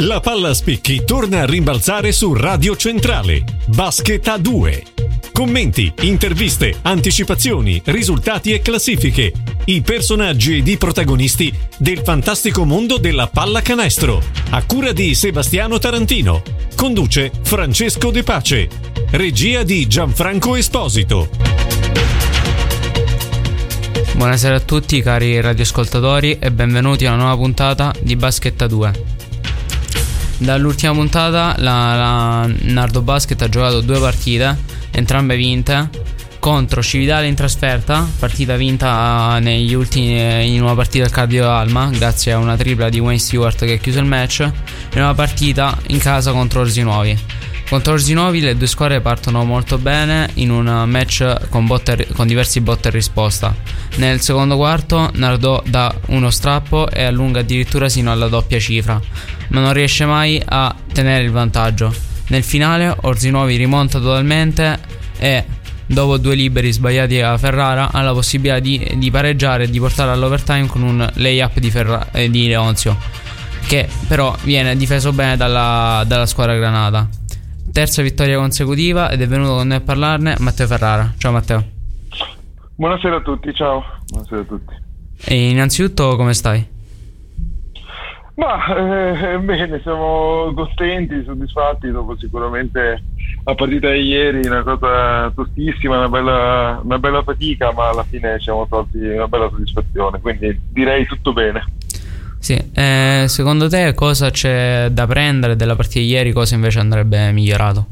La palla a spicchi torna a rimbalzare su Radio Centrale. Basket a 2. Commenti, interviste, anticipazioni, risultati e classifiche. I personaggi ed i protagonisti del fantastico mondo della pallacanestro. A cura di Sebastiano Tarantino. Conduce Francesco De Pace. Regia di Gianfranco Esposito. Buonasera a tutti cari radioascoltatori e benvenuti a una nuova puntata di Basket a 2. Dall'ultima puntata la Nardo Basket ha giocato 2 partite, entrambe vinte, contro Cividale in trasferta, partita vinta in una partita al Cardio Alma grazie a una tripla di Wayne Stewart che ha chiuso il match, e una partita in casa contro Orzinuovi. Contro Orzinuovi le due squadre partono molto bene in un match con diversi botte e risposta. Nel secondo quarto Nardò dà uno strappo e allunga addirittura sino alla doppia cifra, ma non riesce mai a tenere il vantaggio. Nel finale Orzinuovi rimonta totalmente e dopo 2 liberi sbagliati a Ferrara ha la possibilità di pareggiare e di portare all'overtime con un layup di Leonzio, che però viene difeso bene dalla squadra granata. Terza vittoria consecutiva ed è venuto con noi a parlarne Matteo Ferrara. Ciao Matteo. Buonasera a tutti, ciao. Buonasera a tutti. E innanzitutto come stai? Bene, siamo contenti, soddisfatti dopo sicuramente la partita di ieri, una cosa tostissima, una bella fatica, ma alla fine ci siamo tolti una bella soddisfazione, quindi direi tutto bene. Sì, secondo te cosa c'è da prendere della partita di ieri, cosa invece andrebbe migliorato?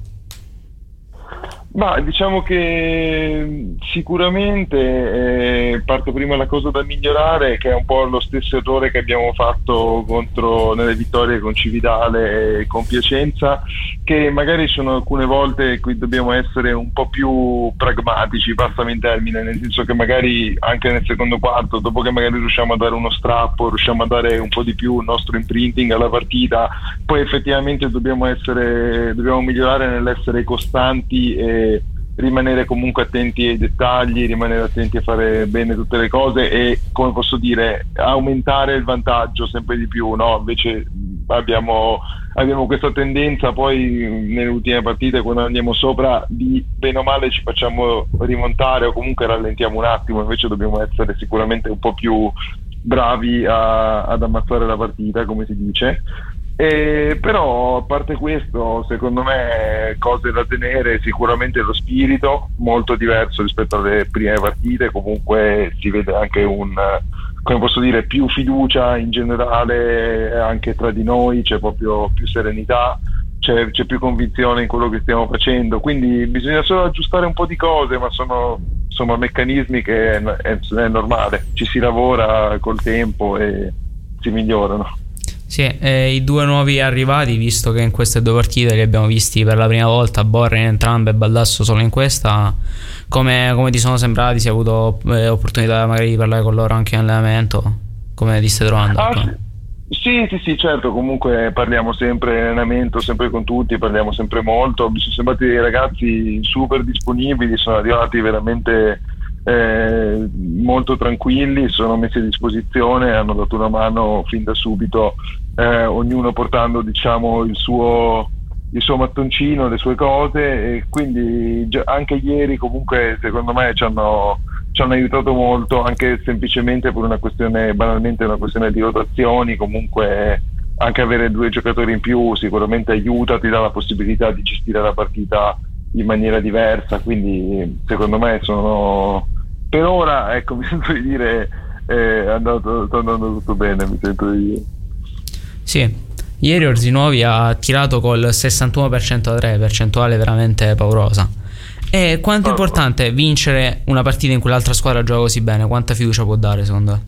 Diciamo che sicuramente parto prima la cosa da migliorare, che è un po' lo stesso errore che abbiamo fatto nelle vittorie con Cividale e con Piacenza, che magari sono alcune volte in cui dobbiamo essere un po' più pragmatici, passami in termine, nel senso che magari anche nel secondo quarto, dopo che magari riusciamo a dare uno strappo, riusciamo a dare un po' di più il nostro imprinting alla partita, poi effettivamente dobbiamo migliorare nell'essere costanti e rimanere comunque attenti ai dettagli, rimanere attenti a fare bene tutte le cose e, come posso dire, aumentare il vantaggio sempre di più, no? Invece abbiamo questa tendenza poi nelle ultime partite, quando andiamo sopra, di bene o male ci facciamo rimontare o comunque rallentiamo un attimo. Invece dobbiamo essere sicuramente un po' più bravi ad ammazzare la partita, come si dice. Però a parte questo, secondo me cose da tenere sicuramente lo spirito, molto diverso rispetto alle prime partite. Comunque si vede anche come posso dire, più fiducia in generale anche tra di noi, c'è proprio più serenità, c'è più convinzione in quello che stiamo facendo, quindi bisogna solo aggiustare un po' di cose, ma sono insomma meccanismi che è normale, ci si lavora col tempo e si migliorano. Sì, i 2 nuovi arrivati, visto che in queste 2 partite li abbiamo visti per la prima volta, Borre in entrambe e Baldasso solo in questa, come ti sono sembrati? Si è avuto opportunità magari di parlare con loro anche in allenamento? Come ti stai trovando? Sì, certo, comunque parliamo sempre in allenamento, sempre con tutti, parliamo sempre molto. Mi sono sembrati dei ragazzi super disponibili, sono arrivati veramente molto tranquilli, sono messi a disposizione, hanno dato una mano fin da subito, ognuno portando, diciamo, il suo mattoncino, le sue cose, e quindi anche ieri comunque secondo me ci hanno aiutato molto, anche semplicemente per banalmente una questione di rotazioni. Comunque anche avere 2 giocatori in più sicuramente aiuta, ti dà la possibilità di gestire la partita in maniera diversa, quindi secondo me per ora, ecco, mi sento di dire sta andando tutto bene, mi sento di dire. Sì, ieri Orzinuovi ha tirato col 61% da 3, percentuale veramente paurosa. E quanto è importante vincere una partita in cui l'altra squadra gioca così bene? Quanta fiducia può dare secondo te?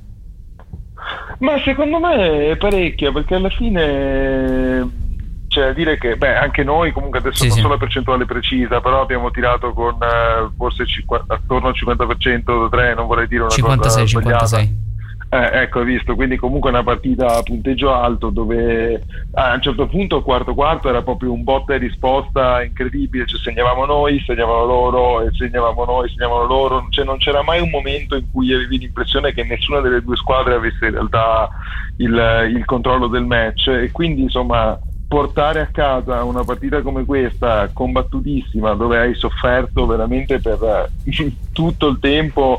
Ma secondo me è parecchia, perché alla fine c'è da dire che anche noi comunque adesso non so la percentuale precisa, però abbiamo tirato con forse attorno al 50% da 3, non vorrei dire una 56. Ecco, hai visto, quindi comunque una partita a punteggio alto, dove a un certo punto il quarto era proprio un botta e risposta incredibile, cioè segnavamo noi, segnavano loro, e segnavamo noi, segnavano loro, cioè non c'era mai un momento in cui avevi l'impressione che nessuna delle 2 squadre avesse in realtà il controllo del match, e quindi insomma portare a casa una partita come questa, combattutissima, dove hai sofferto veramente per tutto il tempo,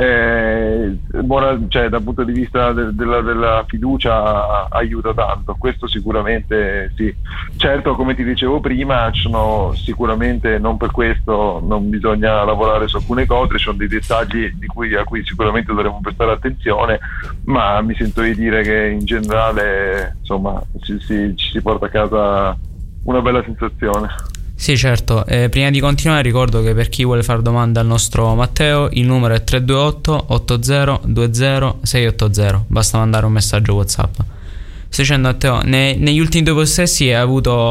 cioè dal punto di vista della fiducia aiuta tanto, questo sicuramente sì. Certo, come ti dicevo prima, ci sono sicuramente, non per questo non bisogna lavorare su alcune cose, ci sono dei dettagli a cui sicuramente dovremmo prestare attenzione, ma mi sento di dire che in generale insomma ci si porta a casa una bella sensazione. Sì, certo. Prima di continuare ricordo che per chi vuole fare domande al nostro Matteo il numero è 328 80 20 680, basta mandare un messaggio WhatsApp. Sto dicendo, Matteo, negli ultimi 2 possessi hai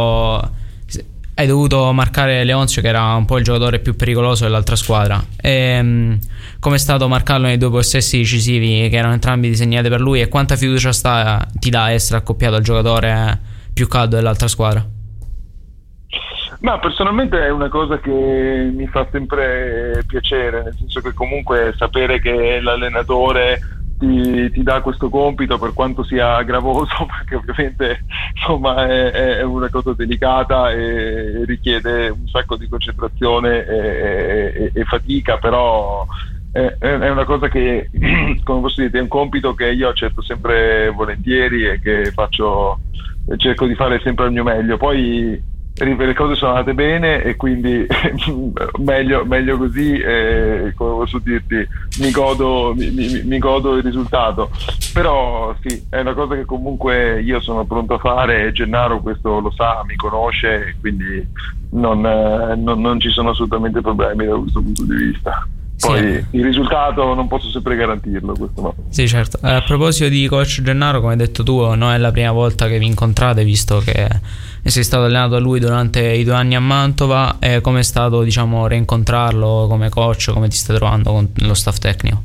dovuto marcare Leonzio, che era un po' il giocatore più pericoloso dell'altra squadra. Come è stato marcarlo nei 2 possessi decisivi che erano entrambi disegnati per lui, e quanta fiducia ti dà essere accoppiato al giocatore più caldo dell'altra squadra? Ma personalmente è una cosa che mi fa sempre piacere, nel senso che comunque sapere che l'allenatore ti dà questo compito, per quanto sia gravoso, perché ovviamente insomma è una cosa delicata e richiede un sacco di concentrazione e fatica, però è una cosa che, come posso dire, è un compito che io accetto sempre volentieri e che cerco di fare sempre al mio meglio. Poi le cose sono andate bene e quindi meglio così, come posso dirti, mi godo il risultato. Però sì, è una cosa che comunque io sono pronto a fare, e Gennaro questo lo sa, mi conosce, quindi non ci sono assolutamente problemi da questo punto di vista. Poi sì, il risultato non posso sempre garantirlo, questo no. Sì, certo. A proposito di coach Gennaro, come hai detto tu, non è la prima volta che vi incontrate, visto che sei stato allenato da lui durante i 2 anni a Mantova. Come è stato, diciamo, reincontrarlo come coach? Come ti stai trovando con lo staff tecnico?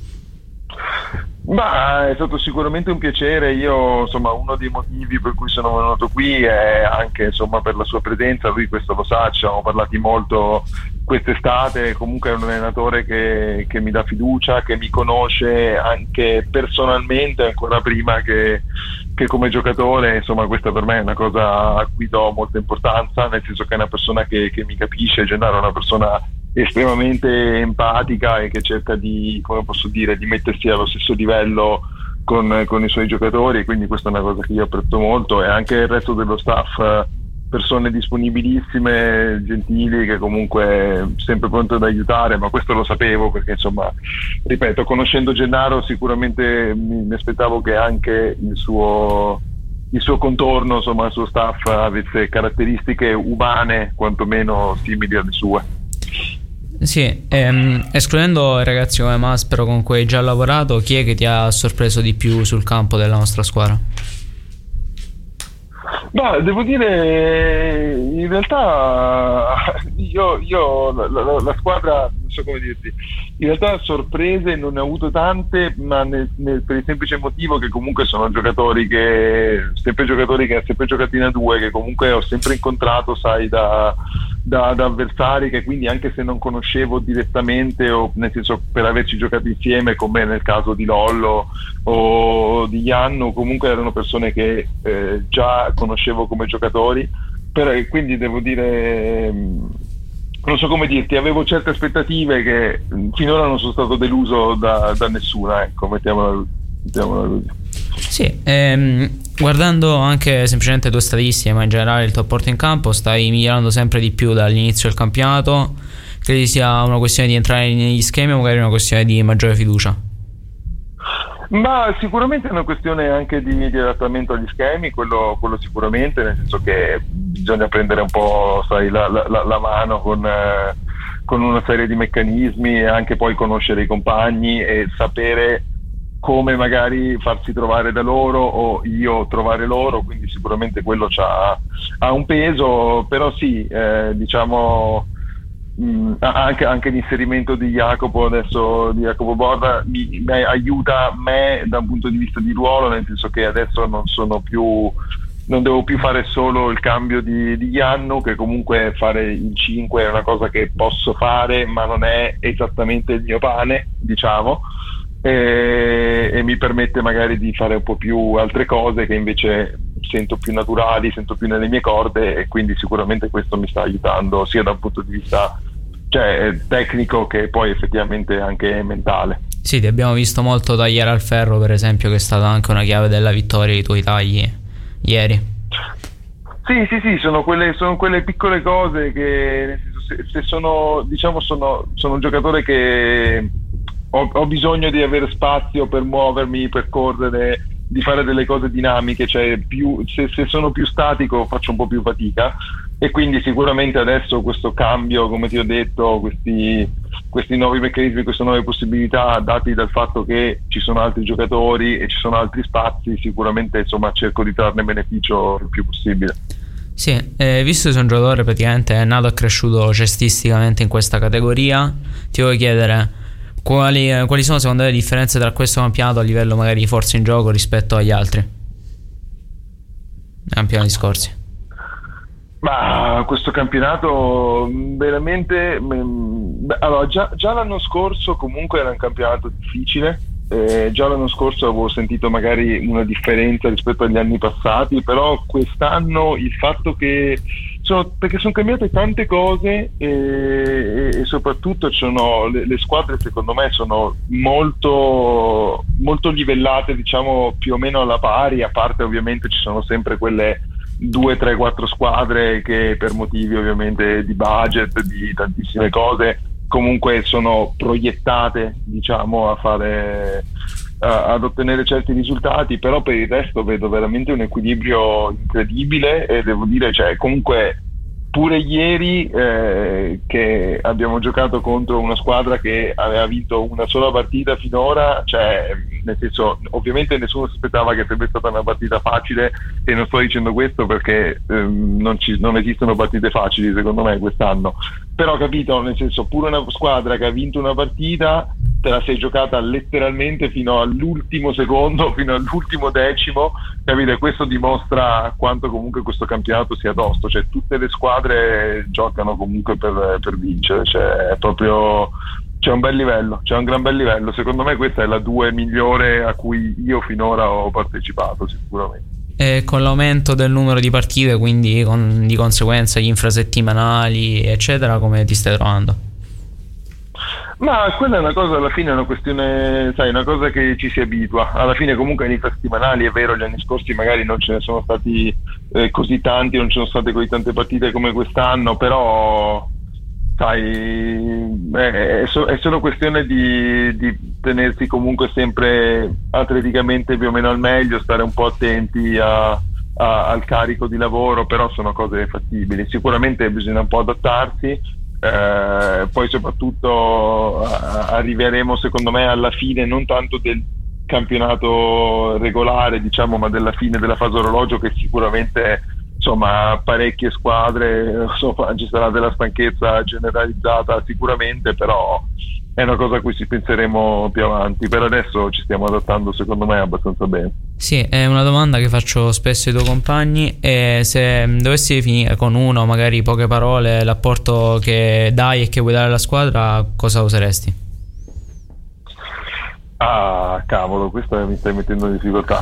Ma è stato sicuramente un piacere. Io, insomma, uno dei motivi per cui sono venuto qui è anche, insomma, per la sua presenza. Lui questo lo sa, ci siamo parlati molto quest'estate. Comunque è un allenatore che mi dà fiducia, che mi conosce anche personalmente ancora prima che come giocatore. Insomma, questa per me è una cosa a cui do molta importanza, nel senso che è una persona che mi capisce. Gennaro è una persona estremamente empatica e che cerca di, come posso dire, di mettersi allo stesso livello con i suoi giocatori, quindi questa è una cosa che io apprezzo molto. E anche il resto dello staff, persone disponibilissime, gentili, che comunque sempre pronte ad aiutare, ma questo lo sapevo perché, insomma, ripeto, conoscendo Gennaro sicuramente mi aspettavo che anche il suo contorno, insomma il suo staff, avesse caratteristiche umane quantomeno simili alle sue. Sì, escludendo i ragazzi come Maspero con cui hai già lavorato, chi è che ti ha sorpreso di più sul campo della nostra squadra? Beh, devo dire, in realtà io la squadra, non so come dirti, in realtà sorprese non ne ho avuto tante, ma per il semplice motivo che comunque sono giocatori che hanno sempre giocato in A2, che comunque ho sempre incontrato, sai, da avversari che quindi, anche se non conoscevo direttamente, o nel senso per averci giocato insieme, come nel caso di Lollo o di Jannu, comunque erano persone che già conoscevo come giocatori, però quindi devo dire, non so come dirti, avevo certe aspettative che finora non sono stato deluso da nessuna, ecco, mettiamola così. Sì, guardando anche semplicemente le tue statistiche, ma in generale il tuo apporto in campo, stai migliorando sempre di più dall'inizio del campionato. Credi sia una questione di entrare negli schemi o magari una questione di maggiore fiducia? Ma sicuramente è una questione anche di adattamento agli schemi, quello sicuramente, nel senso che bisogna prendere un po', sai, la mano con una serie di meccanismi, e anche poi conoscere i compagni e sapere come magari farsi trovare da loro o io trovare loro, quindi sicuramente quello ha un peso. Però sì, diciamo, anche l'inserimento di Jacopo adesso, di Jacopo Borda, mi aiuta me da un punto di vista di ruolo, nel senso che adesso non devo più fare solo il cambio di Jannu, che comunque fare il 5 è una cosa che posso fare, ma non è esattamente il mio pane, diciamo, e mi permette magari di fare un po' più altre cose che invece sento più naturali, sento più nelle mie corde, e quindi sicuramente questo mi sta aiutando sia dal punto di vista tecnico che poi effettivamente anche mentale. Sì, ti abbiamo visto molto tagliare al ferro, per esempio, che è stata anche una chiave della vittoria i tuoi tagli ieri. Sì, sono quelle piccole cose che, nel senso, se sono un giocatore che ho bisogno di avere spazio per muovermi, per correre, di fare delle cose dinamiche, cioè se sono più statico faccio un po' più fatica, e quindi sicuramente adesso questo cambio, come ti ho detto, questi nuovi meccanismi, queste nuove possibilità dati dal fatto che ci sono altri giocatori e ci sono altri spazi, sicuramente insomma cerco di trarne beneficio il più possibile. Sì, visto che sei un giocatore praticamente è nato e cresciuto cestisticamente in questa categoria, ti voglio chiedere quali sono secondo te le differenze tra questo campionato a livello magari di forza in gioco rispetto agli altri campionati scorsi? Ma questo campionato veramente, allora già l'anno scorso comunque era un campionato difficile, già l'anno scorso avevo sentito magari una differenza rispetto agli anni passati, però quest'anno il fatto che perché sono cambiate tante cose, e soprattutto le squadre secondo me sono molto, molto livellate, diciamo più o meno alla pari, a parte ovviamente ci sono sempre quelle 2, 3, 4 squadre che per motivi ovviamente di budget, di tantissime cose, comunque sono proiettate, diciamo, ad ottenere certi risultati, però per il resto vedo veramente un equilibrio incredibile, e devo dire, comunque pure ieri che abbiamo giocato contro una squadra che aveva vinto una sola partita finora, nel senso, ovviamente nessuno si aspettava che sarebbe stata una partita facile, e non sto dicendo questo perché non esistono partite facili secondo me quest'anno, però capito, nel senso, pure una squadra che ha vinto una partita te la sei giocata letteralmente fino all'ultimo secondo, fino all'ultimo decimo, capite? Questo dimostra quanto comunque questo campionato sia tosto, tutte le squadre giocano comunque per vincere, è proprio, c'è un bel livello, c'è un gran bel livello. Secondo me questa è la 2 migliore a cui io finora ho partecipato sicuramente. E con l'aumento del numero di partite, quindi di conseguenza gli infrasettimanali eccetera, come ti stai trovando? Ma quella è una cosa, alla fine è una questione, una cosa che ci si abitua. Alla fine comunque negli infrasettimanali, è vero, gli anni scorsi magari non ce ne sono stati così tanti, non ci sono state così tante partite come quest'anno, però è solo questione di tenersi comunque sempre atleticamente più o meno al meglio, stare un po' attenti al carico di lavoro, però sono cose fattibili. Sicuramente bisogna un po' adattarsi. Poi soprattutto arriveremo secondo me alla fine non tanto del campionato regolare, diciamo, ma della fine della fase orologio, che sicuramente insomma parecchie squadre, insomma, ci sarà della stanchezza generalizzata sicuramente, però è una cosa a cui ci penseremo più avanti. Per adesso ci stiamo adattando secondo me abbastanza bene. Sì, è una domanda che faccio spesso ai tuoi compagni, e se dovessi definire con magari poche parole l'apporto che dai e che vuoi dare alla squadra, cosa useresti? Ah, cavolo, questa mi stai mettendo in difficoltà.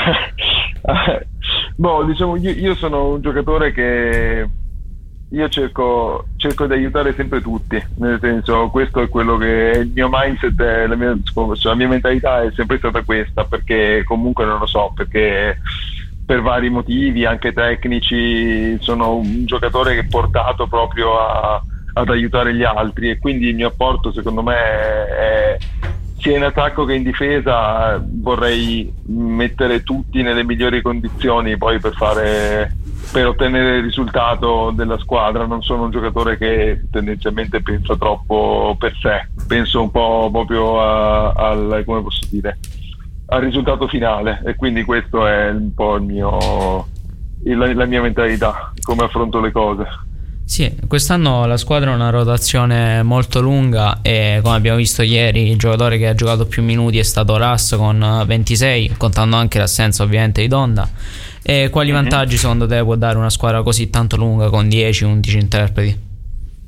Diciamo, io sono un giocatore che io cerco di aiutare sempre tutti, nel senso, questo è quello che è il mio mindset, la mia mentalità è sempre stata questa, perché comunque non lo so, perché per vari motivi anche tecnici sono un giocatore che è portato proprio ad aiutare gli altri, e quindi il mio apporto secondo me è sia in attacco che in difesa. Vorrei mettere tutti nelle migliori condizioni poi per ottenere il risultato della squadra. Non sono un giocatore che tendenzialmente pensa troppo per sé, penso un po' proprio al come posso dire, al risultato finale, e quindi questo è un po' la mia mentalità, come affronto le cose. Sì, quest'anno la squadra ha una rotazione molto lunga, e come abbiamo visto ieri il giocatore che ha giocato più minuti è stato Ras con 26, contando anche l'assenza ovviamente di Donda. E quali vantaggi secondo te può dare una squadra così tanto lunga con 10-11 interpreti?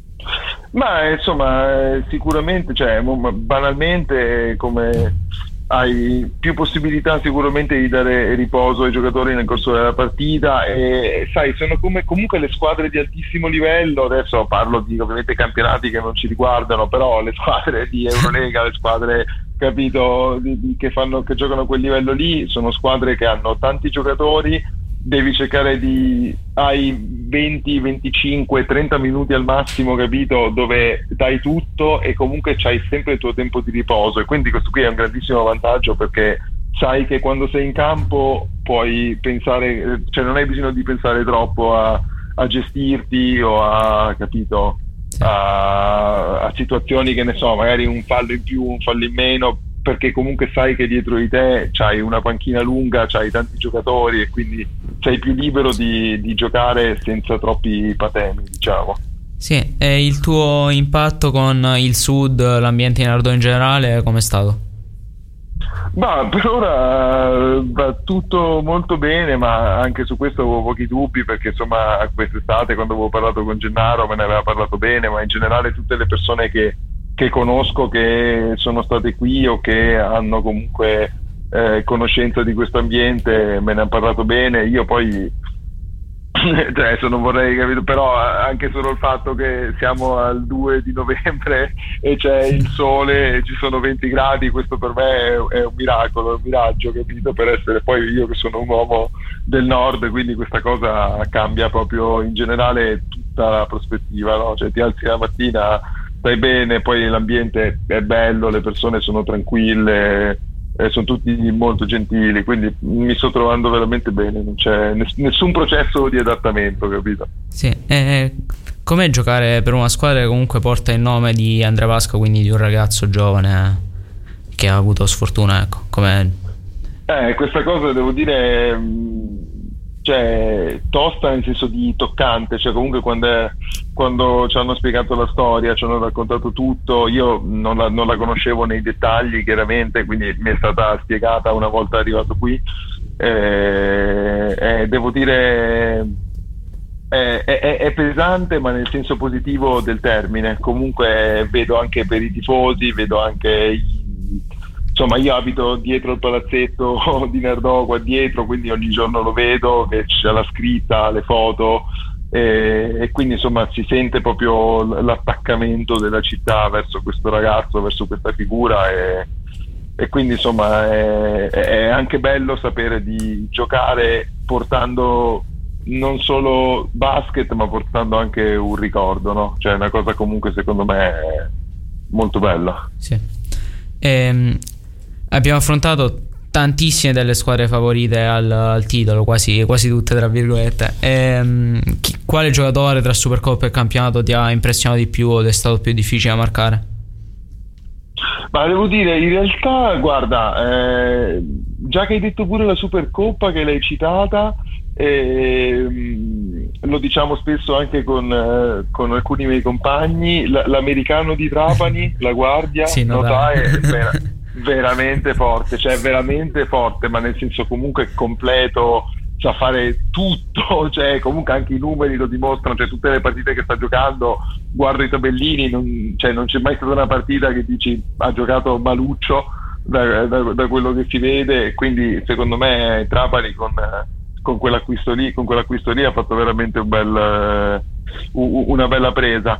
Ma insomma sicuramente, banalmente, come hai più possibilità sicuramente di dare riposo ai giocatori nel corso della partita, e sai, sono comunque le squadre di altissimo livello. Adesso parlo di ovviamente campionati che non ci riguardano, però le squadre di Eurolega, le squadre, capito, che giocano a quel livello lì, sono squadre che hanno tanti giocatori. Devi cercare hai 20, 25, 30 minuti al massimo, capito, dove dai tutto e comunque c'hai sempre il tuo tempo di riposo, e quindi questo qui è un grandissimo vantaggio, perché sai che quando sei in campo puoi pensare, cioè non hai bisogno di pensare troppo a gestirti o capito, a situazioni, che ne so, magari un fallo in più, un fallo in meno, perché comunque sai che dietro di te c'hai una panchina lunga, c'hai tanti giocatori, e quindi sei più libero di giocare senza troppi patemi, diciamo. Sì, e il tuo impatto con il Sud, l'ambiente in Nardò in generale, com'è stato? Ma per ora va tutto molto bene, ma anche su questo avevo pochi dubbi, perché insomma quest'estate, quando avevo parlato con Gennaro, me ne aveva parlato bene, ma in generale tutte le persone che conosco, che sono state qui o che hanno comunque conoscenza di questo ambiente, me ne hanno parlato bene. Io poi adesso non vorrei, capito, però anche solo il fatto che siamo al 2 di novembre e c'è il sole e ci sono 20 gradi, questo per me è un miracolo, è un miraggio, capito, per essere poi io che sono un uomo del nord, quindi questa cosa cambia proprio in generale tutta la prospettiva, no? Cioè ti alzi la mattina, stai bene, poi l'ambiente è bello, le persone sono tranquille, sono tutti molto gentili, quindi mi sto trovando veramente bene, non c'è nessun processo di adattamento, capito? Sì, com'è giocare per una squadra che comunque porta il nome di Andrea Pasqua, quindi di un ragazzo giovane che ha avuto sfortuna, ecco, com'è? Questa cosa devo dire, cioè tosta nel senso di toccante, cioè comunque quando ci hanno spiegato la storia, ci hanno raccontato tutto, io non la conoscevo nei dettagli chiaramente, quindi mi è stata spiegata una volta arrivato qui, devo dire è pesante, ma nel senso positivo del termine. Comunque vedo anche per i tifosi, vedo anche insomma, io abito dietro il palazzetto di Nardò qua dietro, quindi ogni giorno lo vedo, che c'è la scritta, le foto, e quindi insomma si sente proprio l'attaccamento della città verso questo ragazzo, verso questa figura, e quindi insomma è anche bello sapere di giocare portando non solo basket, ma portando anche un ricordo, no? Cioè è una cosa comunque secondo me molto bella. Sì. Abbiamo affrontato tantissime delle squadre favorite al titolo, quasi tutte tra virgolette. Quale giocatore tra Supercoppa e campionato ti ha impressionato di più o è stato più difficile da marcare? Ma devo dire, in realtà, guarda, già che hai detto pure la Supercoppa, che l'hai citata, lo diciamo spesso anche con alcuni miei compagni, l'americano di Trapani, la guardia, sì, no, è veramente forte, cioè veramente forte, ma nel senso comunque completo, sa fare tutto, cioè comunque anche i numeri lo dimostrano, cioè tutte le partite che sta giocando, guardo i tabellini, non c'è mai stata una partita che dici ha giocato maluccio da quello che si vede, quindi secondo me Trapani con quell'acquisto lì ha fatto veramente una bella presa.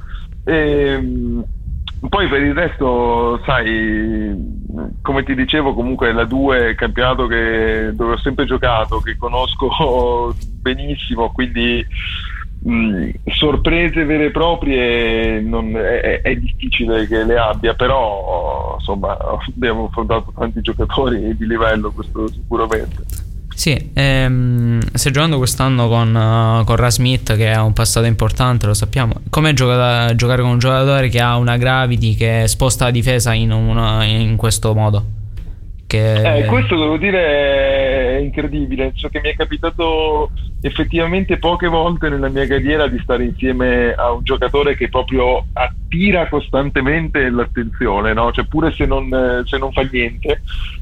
Poi per il resto, sai, come ti dicevo, comunque la 2 è il campionato dove ho sempre giocato, che conosco benissimo, quindi sorprese vere e proprie è difficile che le abbia, però insomma abbiamo affrontato tanti giocatori di livello, questo sicuramente. Sì, stai giocando quest'anno con Rasmith, che ha un passato importante, lo sappiamo. Com'è giocare con un giocatore che ha una gravity che sposta la difesa in questo modo? Questo devo dire è incredibile, cioè che mi è capitato effettivamente poche volte nella mia carriera di stare insieme a un giocatore che proprio attira costantemente l'attenzione, no? Cioè pure se non fa niente,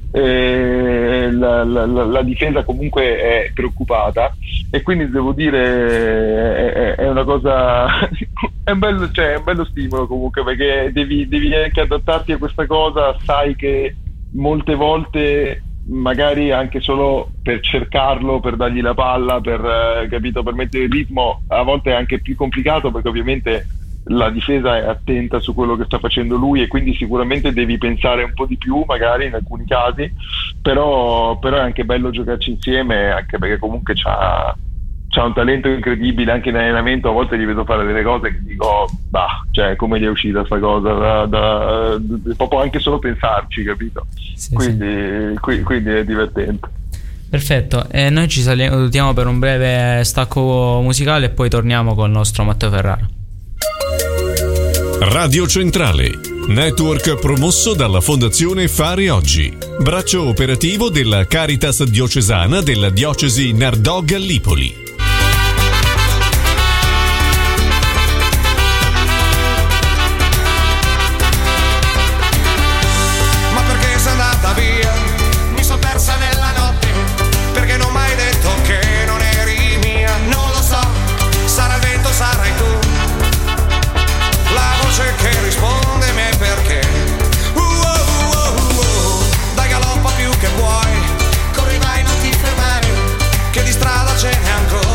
la difesa comunque è preoccupata, e quindi devo dire è una cosa è un bello stimolo comunque, perché devi anche adattarti a questa cosa, sai che molte volte magari anche solo per cercarlo, per dargli la palla, per capito, per mettere il ritmo, a volte è anche più complicato perché ovviamente la difesa è attenta su quello che sta facendo lui e quindi sicuramente devi pensare un po' di più magari in alcuni casi, però è anche bello giocarci insieme, anche perché comunque c'ha un talento incredibile anche in allenamento. A volte gli vedo fare delle cose che dico cioè come gli è uscita sta cosa proprio anche solo pensarci, capito? Sì, quindi è divertente. Perfetto, e noi ci salutiamo per un breve stacco musicale e poi torniamo con il nostro Matteo Ferrara. Radio Centrale, network promosso dalla Fondazione Fare Oggi, braccio operativo della Caritas diocesana della diocesi Nardò-Gallipoli. Dai galoppa più che puoi, corri vai non ti fermare, che di strada ce n'è ancora.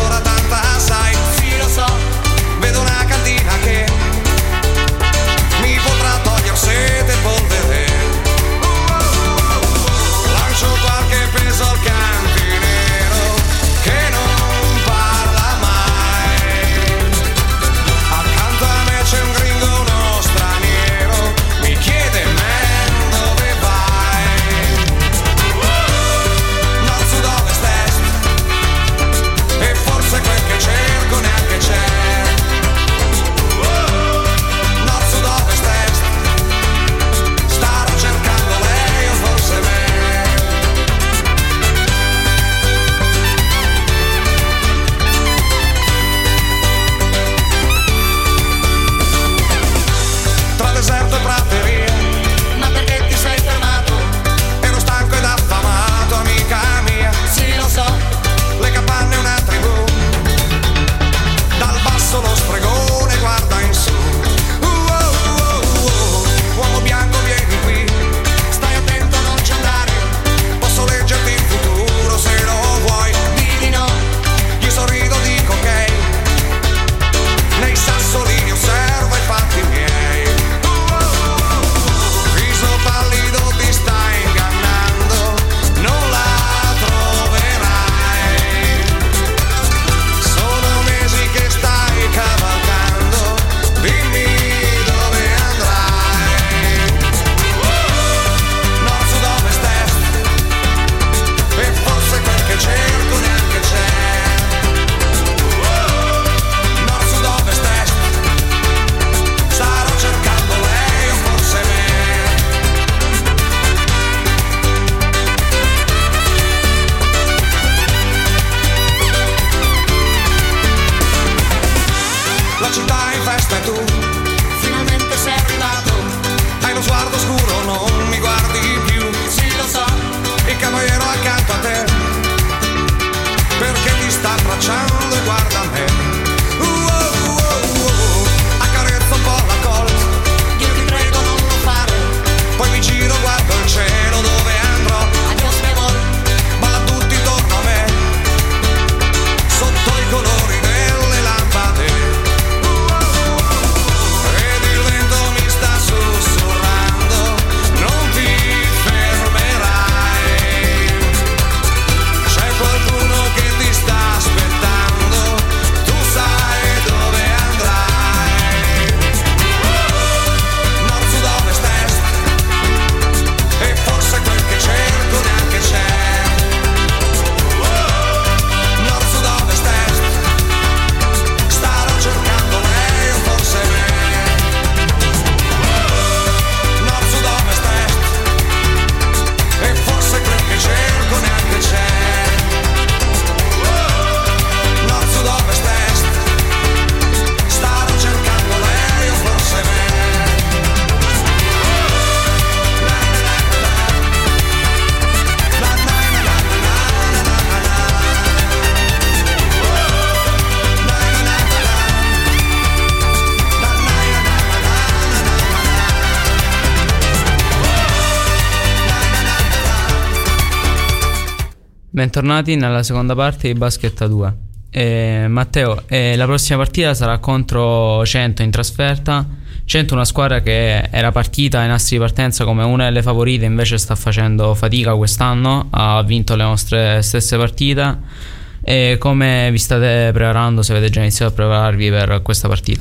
Bentornati nella seconda parte di Basket a 2. Matteo, la prossima partita sarà contro Cento in trasferta. Cento, una squadra che era partita ai nastri di partenza come una delle favorite, invece sta facendo fatica quest'anno, ha vinto le nostre stesse partite. E come vi state preparando, se avete già iniziato a prepararvi per questa partita?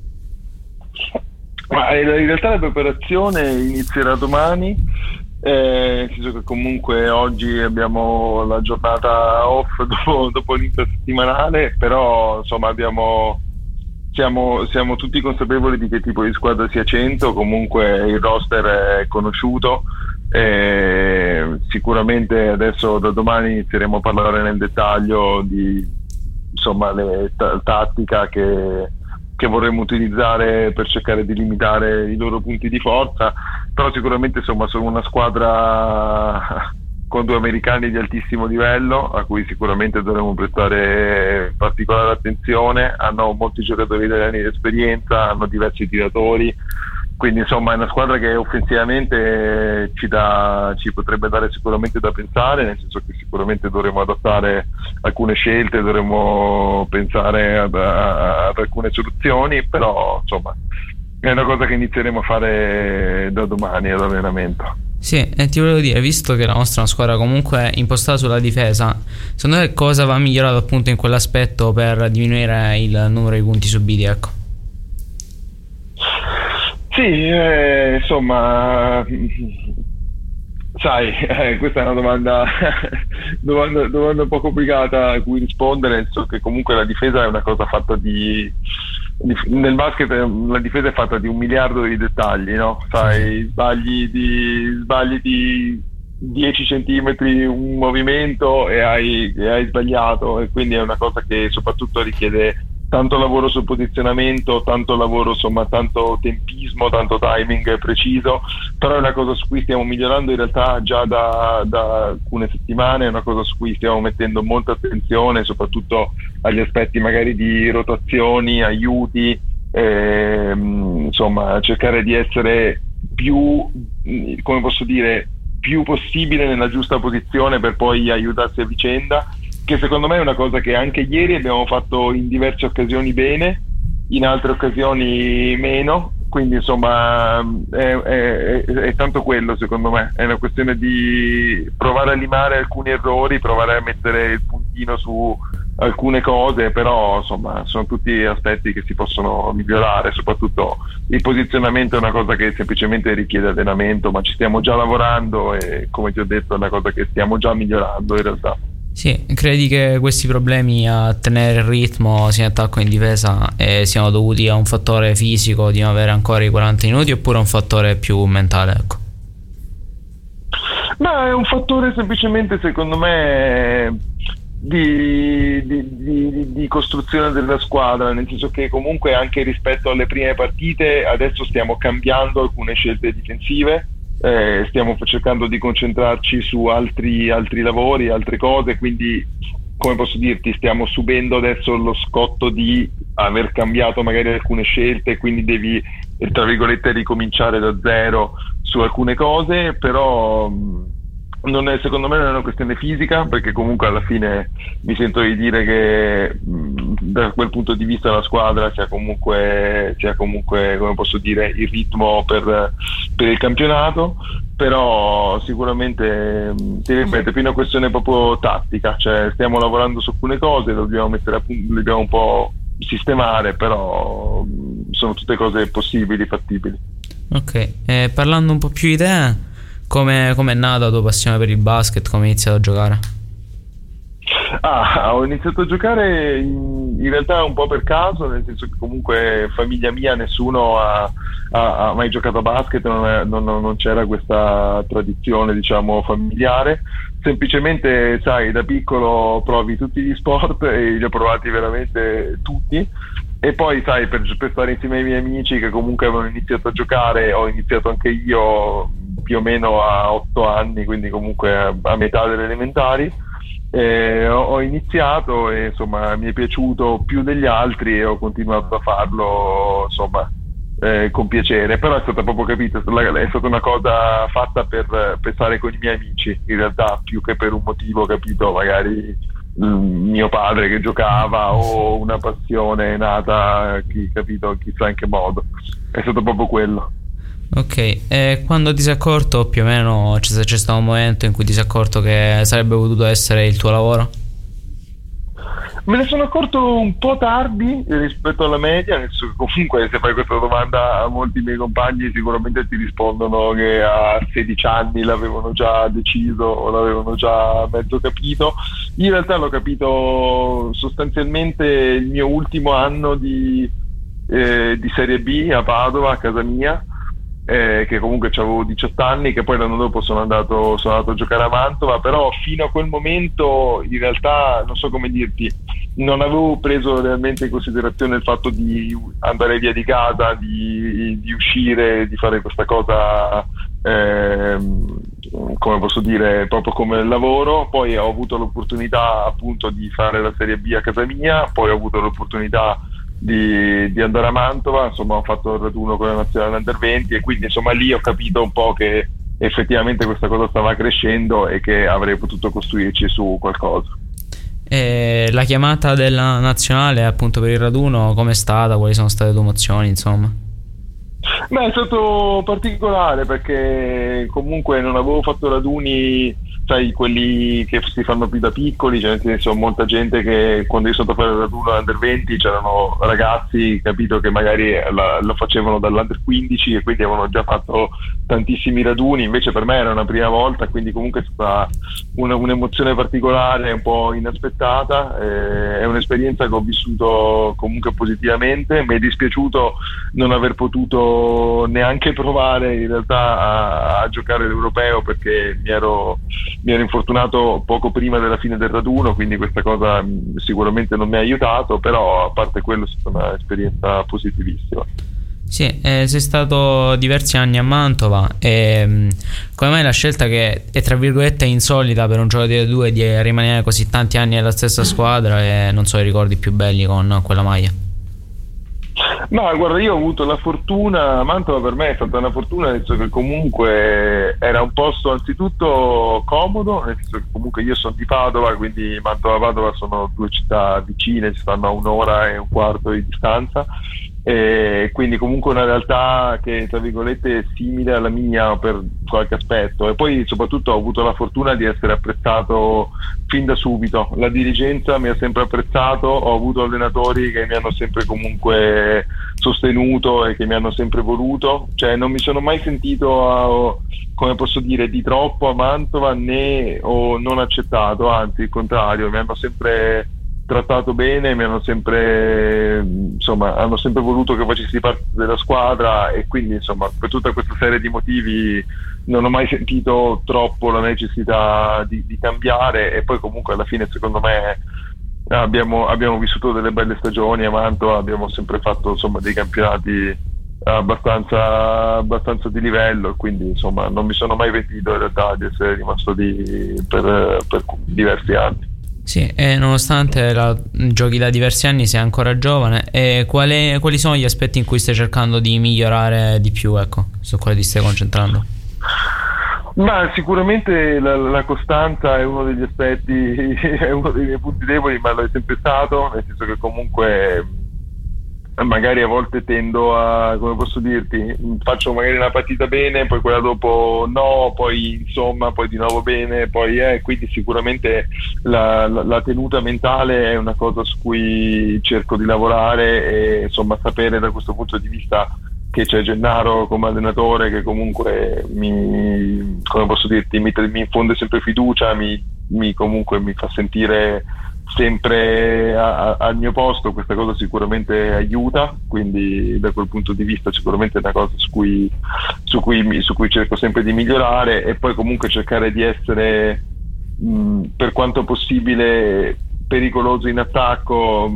Ma in realtà la preparazione inizierà domani, nel senso che comunque oggi abbiamo la giornata off dopo l'intersettimanale, però insomma siamo tutti consapevoli di che tipo di squadra sia Cento. Comunque il roster è conosciuto, sicuramente adesso da domani inizieremo a parlare nel dettaglio di insomma le tattica che vorremmo utilizzare per cercare di limitare i loro punti di forza, però sicuramente insomma sono una squadra con due americani di altissimo livello a cui sicuramente dovremo prestare particolare attenzione. Hanno molti giocatori italiani di esperienza, hanno diversi tiratori, quindi insomma è una squadra che offensivamente ci potrebbe dare sicuramente da pensare, nel senso che sicuramente dovremo adattare alcune scelte, dovremo pensare ad alcune soluzioni, però insomma è una cosa che inizieremo a fare da domani all'allenamento. Sì, e ti volevo dire, visto che la nostra è una squadra comunque impostata sulla difesa, secondo te cosa va migliorato appunto in quell'aspetto per diminuire il numero di punti subiti, ecco? Sì, insomma, sai, questa è una domanda un po' complicata a cui rispondere, nel senso che comunque la difesa è una cosa fatta nel basket la difesa è fatta di 1 miliardo di dettagli, no? Sai, sbagli di 10 centimetri un movimento e hai sbagliato, e quindi è una cosa che soprattutto richiede tanto lavoro sul posizionamento, tanto lavoro, insomma, tanto tempismo, tanto timing preciso, però è una cosa su cui stiamo migliorando in realtà già da alcune settimane, è una cosa su cui stiamo mettendo molta attenzione, soprattutto agli aspetti magari di rotazioni, aiuti, insomma cercare di essere più, come posso dire, più possibile nella giusta posizione per poi aiutarsi a vicenda, che secondo me è una cosa che anche ieri abbiamo fatto in diverse occasioni bene, in altre occasioni meno, quindi insomma è tanto quello, secondo me è una questione di provare a limare alcuni errori, provare a mettere il puntino su alcune cose, però insomma sono tutti aspetti che si possono migliorare, soprattutto il posizionamento è una cosa che semplicemente richiede allenamento, ma ci stiamo già lavorando e come ti ho detto è una cosa che stiamo già migliorando in realtà. Sì, credi che questi problemi a tenere il ritmo sia in attacco che in difesa siano dovuti a un fattore fisico di non avere ancora i 40 minuti oppure a un fattore più mentale, ecco? Ma è un fattore semplicemente, secondo me, di costruzione della squadra, nel senso che comunque anche rispetto alle prime partite adesso stiamo cambiando alcune scelte difensive, stiamo cercando di concentrarci su altri lavori, altre cose, quindi come posso dirti stiamo subendo adesso lo scotto di aver cambiato magari alcune scelte, quindi devi tra virgolette ricominciare da zero su alcune cose, però secondo me non è una questione fisica, perché comunque alla fine mi sento di dire che da quel punto di vista la squadra sia comunque come posso dire il ritmo per il campionato, però sicuramente ti ripeto, è più una questione proprio tattica, cioè stiamo lavorando su alcune cose, dobbiamo mettere a punto, dobbiamo un po' sistemare, però sono tutte cose possibili, fattibili. Ok, parlando un po' più di te, come è nata la tua passione per il basket? Come hai iniziato a giocare? Ho iniziato a giocare in realtà un po' per caso, nel senso che comunque famiglia mia nessuno ha mai giocato a basket, non c'era questa tradizione, diciamo, familiare. Semplicemente, sai, da piccolo provi tutti gli sport e li ho provati veramente tutti, e poi sai, per stare insieme ai miei amici che comunque avevano iniziato a giocare, ho iniziato anche io più o meno a 8 anni, quindi comunque a metà delle elementari. Ho iniziato e insomma mi è piaciuto più degli altri e ho continuato a farlo, insomma, con piacere, però è stata proprio, capito, è stata una cosa fatta per stare con i miei amici, in realtà, più che per un motivo, capito, magari mio padre che giocava o una passione nata, capito, chissà in che modo. È stato proprio quello. Ok, e quando ti sei accorto, più o meno c'è stato un momento in cui ti sei accorto che sarebbe potuto essere il tuo lavoro? Me ne sono accorto un po' tardi rispetto alla media, nel senso che comunque se fai questa domanda a molti miei compagni sicuramente ti rispondono che a 16 anni l'avevano già deciso o l'avevano già mezzo capito. In realtà l'ho capito sostanzialmente il mio ultimo anno di Serie B a Padova, a casa mia, che comunque avevo 18 anni, che poi l'anno dopo sono andato a giocare a Mantova, però fino a quel momento in realtà non so come dirti, non avevo preso realmente in considerazione il fatto di andare via di casa, di uscire, di fare questa cosa, come posso dire, proprio come lavoro. Poi ho avuto l'opportunità appunto di fare la Serie B a casa mia, poi ho avuto l'opportunità di andare a Mantova, insomma ho fatto il raduno con la nazionale Under 20 e quindi insomma lì ho capito un po' che effettivamente questa cosa stava crescendo e che avrei potuto costruirci su qualcosa. E la chiamata della nazionale appunto per il raduno com'è stata? Quali sono state le tue emozioni, insomma? Beh, è stato particolare perché comunque non avevo fatto raduni, sai, quelli che si fanno più da piccoli, cioè nel senso molta gente che quando io sono andato a fare il raduno Under 20 c'erano ragazzi, capito, che magari lo facevano dall'Under 15 e quindi avevano già fatto tantissimi raduni, invece per me era una prima volta, quindi comunque è stata un'emozione particolare, un po' inaspettata, è un'esperienza che ho vissuto comunque positivamente. Mi è dispiaciuto non aver potuto neanche provare in realtà a giocare l'Europeo perché mi ero infortunato poco prima della fine del raduno, quindi questa cosa sicuramente non mi ha aiutato, però a parte quello è stata un'esperienza positivissima. Sì, sei stato diversi anni a Mantova e come mai la scelta, che è tra virgolette insolita per un giocatore due, di rimanere così tanti anni nella stessa squadra e non so i ricordi più belli con quella maglia? Ma guarda, io ho avuto la fortuna, Mantova per me è stata una fortuna, nel senso che comunque era un posto anzitutto comodo, nel senso che comunque io sono di Padova, quindi Mantova e Padova sono due città vicine, ci stanno a 1 ora e 1/4 di distanza, e quindi comunque una realtà che tra virgolette è simile alla mia per qualche aspetto, e poi soprattutto ho avuto la fortuna di essere apprezzato fin da subito. La dirigenza mi ha sempre apprezzato, ho avuto allenatori che mi hanno sempre comunque sostenuto e che mi hanno sempre voluto, cioè non mi sono mai sentito come posso dire, di troppo a Mantova né o non accettato, anzi il contrario, mi hanno sempre trattato bene, mi hanno sempre, insomma, hanno sempre voluto che facessi parte della squadra, e quindi insomma per tutta questa serie di motivi non ho mai sentito troppo la necessità di cambiare. E poi comunque alla fine secondo me abbiamo vissuto delle belle stagioni a Mantova, abbiamo sempre fatto insomma dei campionati abbastanza di livello, e quindi insomma non mi sono mai pentito in realtà di essere rimasto lì per diversi anni. Sì, e nonostante giochi da diversi anni, sei ancora giovane. E quali sono gli aspetti in cui stai cercando di migliorare di più, ecco, su quali ti stai concentrando? Ma sicuramente la costanza è uno degli aspetti, è uno dei miei punti deboli, ma lo è sempre stato, nel senso che comunque magari a volte tendo a, come posso dirti, faccio magari una partita bene, poi quella dopo no, poi insomma poi di nuovo bene, poi quindi sicuramente la tenuta mentale è una cosa su cui cerco di lavorare, e insomma sapere da questo punto di vista che c'è Gennaro come allenatore che comunque come posso dirti, mi infonde sempre fiducia, comunque mi fa sentire sempre al mio posto. Questa cosa sicuramente aiuta, quindi da quel punto di vista sicuramente è una cosa su cui cerco sempre di migliorare, e poi comunque cercare di essere per quanto possibile pericoloso in attacco,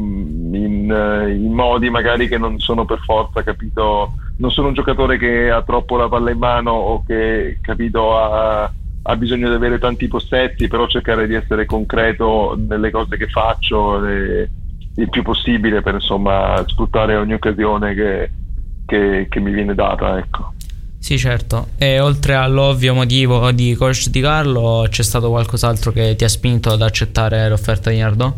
in modi magari che non sono per forza, capito, non sono un giocatore che ha troppo la palla in mano o che, capito, ha bisogno di avere tanti possessi, però cercare di essere concreto nelle cose che faccio il più possibile per insomma sfruttare ogni occasione che mi viene data, ecco. Sì, certo. E oltre all'ovvio motivo di coach Di Carlo, c'è stato qualcos'altro che ti ha spinto ad accettare l'offerta di Nardò?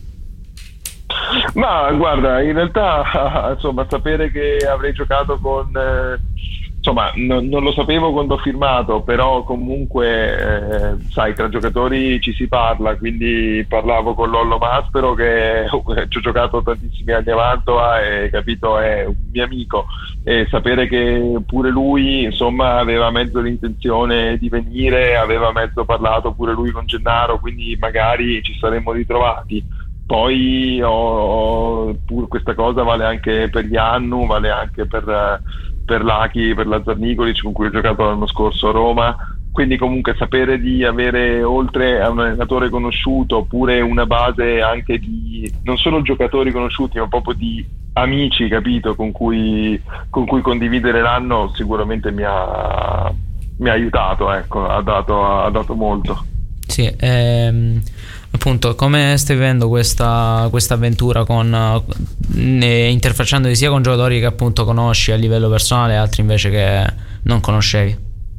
Ma guarda, in realtà insomma, sapere che avrei giocato con insomma, non lo sapevo quando ho firmato, però comunque sai, tra giocatori ci si parla, quindi parlavo con Lollo Maspero che ci ho giocato tantissimi anni a Mantova e capito, è un mio amico, e sapere che pure lui insomma aveva mezzo l'intenzione di venire, aveva mezzo parlato pure lui con Gennaro, quindi magari ci saremmo ritrovati. Poi questa cosa vale anche per Iannu, vale anche per Lachi, per Lazar Nikolic, con cui ho giocato l'anno scorso a Roma. Quindi comunque sapere di avere, oltre a un allenatore conosciuto, pure una base anche di non solo giocatori conosciuti, ma proprio di amici, capito, con cui condividere l'anno, sicuramente mi ha aiutato, ecco, ha dato molto. Sì, appunto, come stai vivendo questa avventura interfacciandosi sia con giocatori che appunto conosci a livello personale e altri invece che non conoscevi?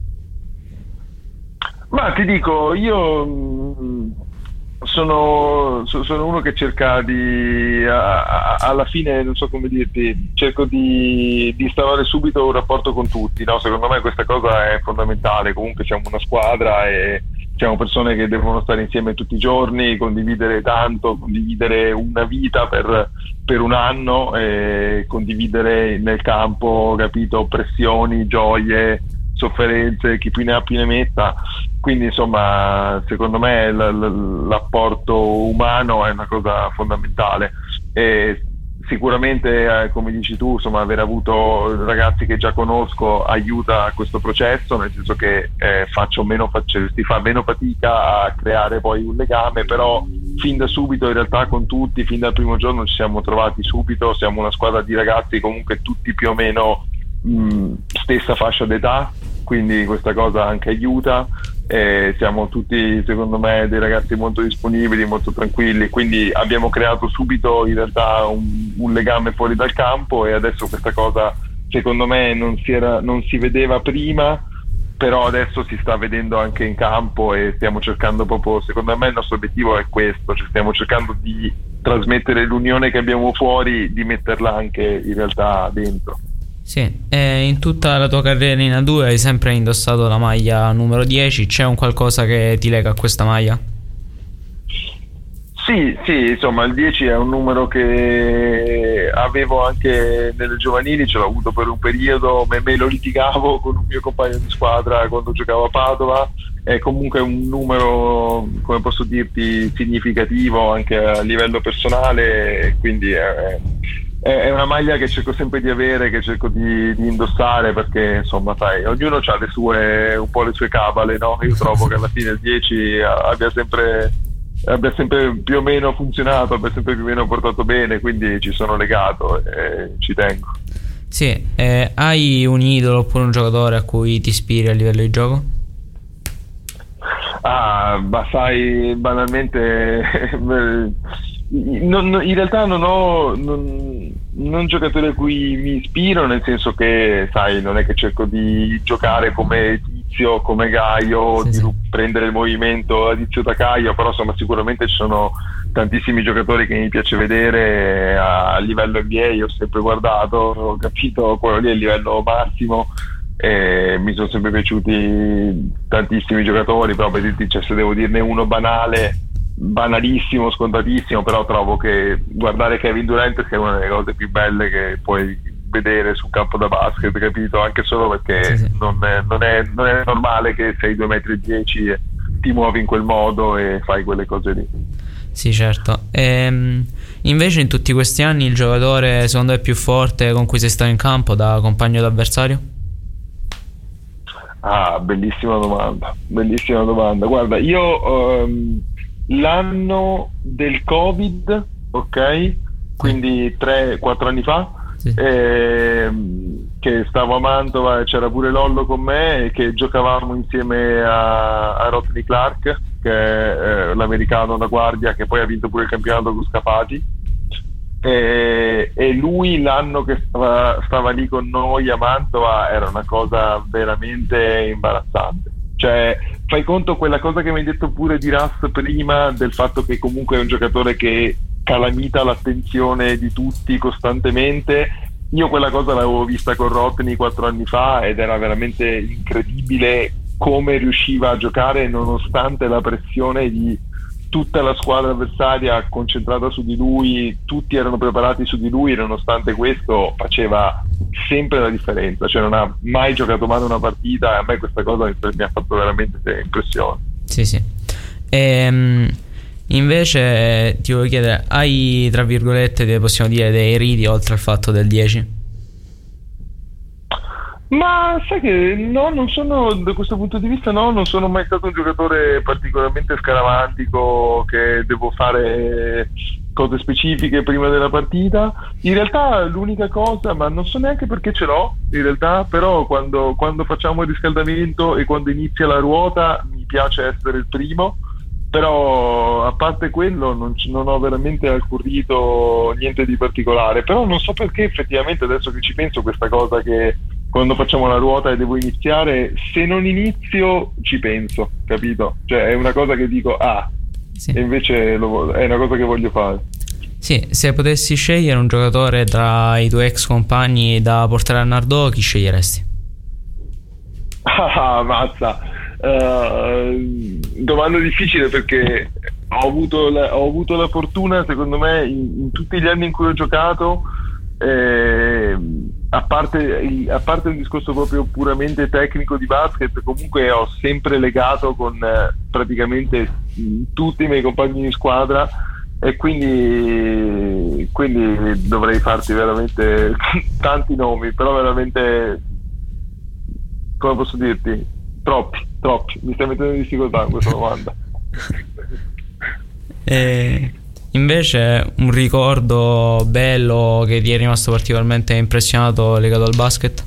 Ma ti dico, io sono uno che cerca alla fine, non so come dirti, cerco di instaurare subito un rapporto con tutti, no? Secondo me questa cosa è fondamentale. Comunque siamo una squadra e siamo persone che devono stare insieme tutti i giorni, condividere tanto, condividere una vita per un anno, e condividere nel campo, capito, pressioni, gioie, sofferenze, chi più ne ha più ne metta. Quindi insomma, secondo me l'apporto umano è una cosa fondamentale, e sicuramente come dici tu, insomma, aver avuto ragazzi che già conosco aiuta a questo processo, nel senso che si fa meno fatica a creare poi un legame, però fin da subito in realtà con tutti, fin dal primo giorno ci siamo trovati subito. Siamo una squadra di ragazzi comunque tutti più o meno stessa fascia d'età, quindi questa cosa anche aiuta. Siamo tutti, secondo me, dei ragazzi molto disponibili, molto tranquilli, quindi abbiamo creato subito in realtà un legame fuori dal campo, e adesso questa cosa secondo me non si vedeva prima, però adesso si sta vedendo anche in campo, e stiamo cercando proprio, secondo me il nostro obiettivo è questo, cioè stiamo cercando di trasmettere l'unione che abbiamo fuori, di metterla anche in realtà dentro. Sì, in tutta la tua carriera in A2 hai sempre indossato la maglia numero 10, c'è un qualcosa che ti lega a questa maglia? Sì, insomma il 10 è un numero che avevo anche nelle giovanili, ce l'ho avuto per un periodo, me lo litigavo con un mio compagno di squadra quando giocavo a Padova. È comunque un numero, come posso dirti, significativo anche a livello personale, quindi è una maglia che cerco sempre di avere, che cerco di indossare, perché insomma sai, ognuno ha un po' le sue cabale, no? Io trovo che alla fine il 10 abbia sempre più o meno funzionato, abbia sempre più o meno portato bene, quindi ci sono legato e ci tengo. Sì, hai un idolo oppure un giocatore a cui ti ispiri a livello di gioco? Ma sai, banalmente in realtà non ho giocatori a cui mi ispiro, nel senso che sai, non è che cerco di giocare come Tizio, come Gaio, sì. Prendere il movimento a Tizio da Caio, però insomma sicuramente ci sono tantissimi giocatori che mi piace vedere a livello NBA. Ho sempre guardato, ho capito, quello lì è il livello massimo, e mi sono sempre piaciuti tantissimi giocatori, però per dirti, cioè, se devo dirne uno banalissimo, scontatissimo, però trovo che guardare Kevin Durant sia una delle cose più belle che puoi vedere sul campo da basket, capito? Anche solo perché sì. Non è normale che sei 2,10 m e ti muovi in quel modo e fai quelle cose lì. Sì, certo. Invece in tutti questi anni il giocatore secondo te più forte con cui sei stato in campo da compagno d'avversario? Bellissima domanda. Guarda, io l'anno del Covid, ok? Quindi 3-4 anni fa, sì. Che stavo a Mantova e c'era pure Lollo con me, e che giocavamo insieme a Rodney Clark, che è l'americano da guardia, che poi ha vinto pure il campionato con Scapati. e lui l'anno che stava lì con noi a Mantova era una cosa veramente imbarazzante. Cioè, fai conto quella cosa che mi hai detto pure di Russ prima, del fatto che comunque è un giocatore che calamita l'attenzione di tutti costantemente. Io quella cosa l'avevo vista con Rotny 4 anni fa ed era veramente incredibile come riusciva a giocare nonostante la pressione di tutta la squadra avversaria concentrata su di lui, tutti erano preparati su di lui, nonostante questo faceva sempre la differenza, cioè non ha mai giocato male una partita, e a me questa cosa mi ha fatto veramente impressione. Sì. Invece ti volevo chiedere, hai tra virgolette, possiamo dire, dei riti oltre al fatto del 10? Ma sai che no, non sono, da questo punto di vista no, non sono mai stato un giocatore particolarmente scaramantico che devo fare cose specifiche prima della partita. In realtà l'unica cosa, ma non so neanche perché ce l'ho in realtà, però quando facciamo il riscaldamento e quando inizia la ruota mi piace essere il primo. Però a parte quello non ho veramente alcun rito, niente di particolare. Però non so perché effettivamente adesso che ci penso, questa cosa che quando facciamo la ruota e devo iniziare, se non inizio ci penso, capito? Cioè è una cosa che dico sì. E invece è una cosa che voglio fare. Sì, se potessi scegliere un giocatore tra i tuoi ex compagni da portare a Nardò, chi sceglieresti? Mazza, domanda difficile, perché ho avuto la fortuna, secondo me, in tutti gli anni in cui ho giocato, a parte il discorso proprio puramente tecnico di basket, comunque ho sempre legato con praticamente tutti i miei compagni di squadra, e quindi dovrei farti veramente tanti nomi, però veramente, come posso dirti, troppi, mi stai mettendo in difficoltà in questa domanda. Invece un ricordo bello che ti è rimasto particolarmente impressionato legato al basket?